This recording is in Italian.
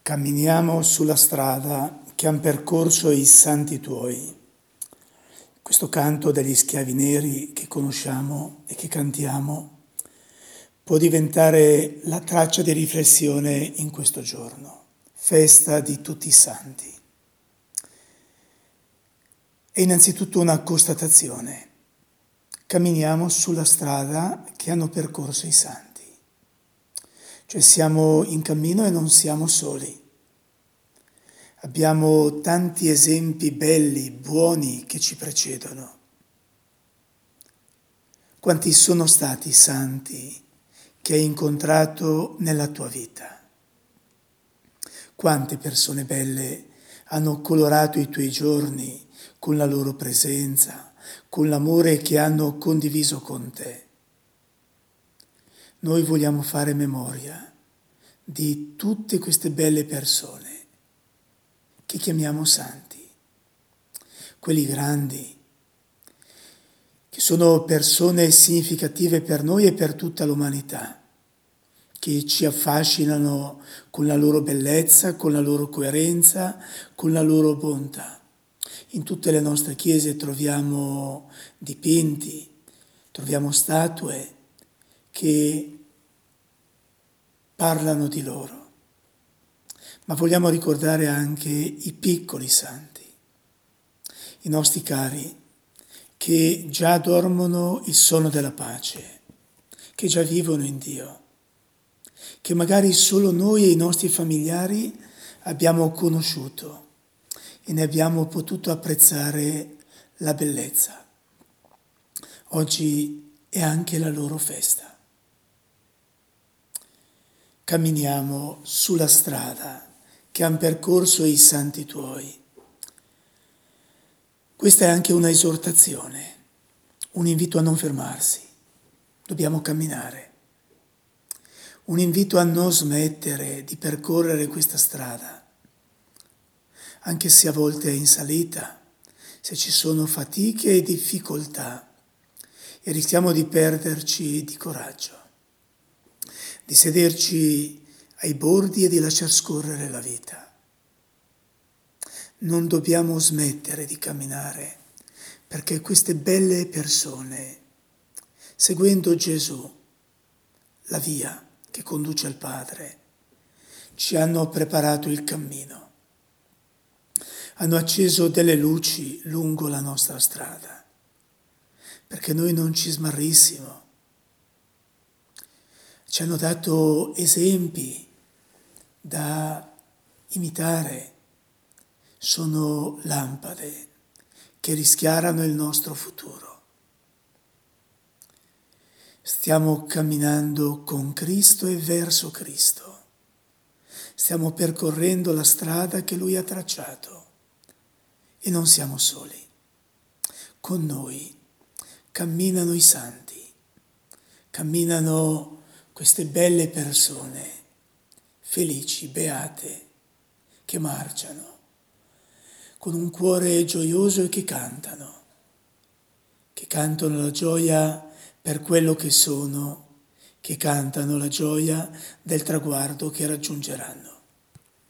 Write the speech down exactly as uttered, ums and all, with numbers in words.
Camminiamo sulla strada che han percorso i santi tuoi. Questo canto degli schiavi neri che conosciamo e che cantiamo può diventare la traccia di riflessione in questo giorno, festa di tutti i santi. È innanzitutto una constatazione. Camminiamo sulla strada che hanno percorso i santi. Cioè siamo in cammino e non siamo soli. Abbiamo tanti esempi belli, buoni che ci precedono. Quanti sono stati i santi che hai incontrato nella tua vita? Quante persone belle hanno colorato i tuoi giorni con la loro presenza, con l'amore che hanno condiviso con te. Noi vogliamo fare memoria di tutte queste belle persone che chiamiamo santi, quelli grandi, che sono persone significative per noi e per tutta l'umanità, che ci affascinano con la loro bellezza, con la loro coerenza, con la loro bontà. In tutte le nostre chiese troviamo dipinti, troviamo statue che parlano di loro. Ma vogliamo ricordare anche i piccoli santi, i nostri cari, che già dormono il sonno della pace, che già vivono in Dio, che magari solo noi e i nostri familiari abbiamo conosciuto e ne abbiamo potuto apprezzare la bellezza. Oggi è anche la loro festa. Camminiamo sulla strada che han percorso i santi tuoi. Questa è anche una esortazione, un invito a non fermarsi. Dobbiamo camminare. Un invito a non smettere di percorrere questa strada, anche se a volte è in salita, se ci sono fatiche e difficoltà e rischiamo di perderci di coraggio, di sederci ai bordi e di lasciar scorrere la vita. Non dobbiamo smettere di camminare, perché queste belle persone, seguendo Gesù, la via che conduce al Padre, ci hanno preparato il cammino, hanno acceso delle luci lungo la nostra strada, perché noi non ci smarrissimo. Ci hanno dato esempi da imitare, sono lampade che rischiarano il nostro futuro. Stiamo camminando con Cristo e verso Cristo. Stiamo percorrendo la strada che Lui ha tracciato e non siamo soli. Con noi camminano i santi, camminano queste belle persone, felici, beate, che marciano, con un cuore gioioso e che cantano, che cantano la gioia per quello che sono, che cantano la gioia del traguardo che raggiungeranno.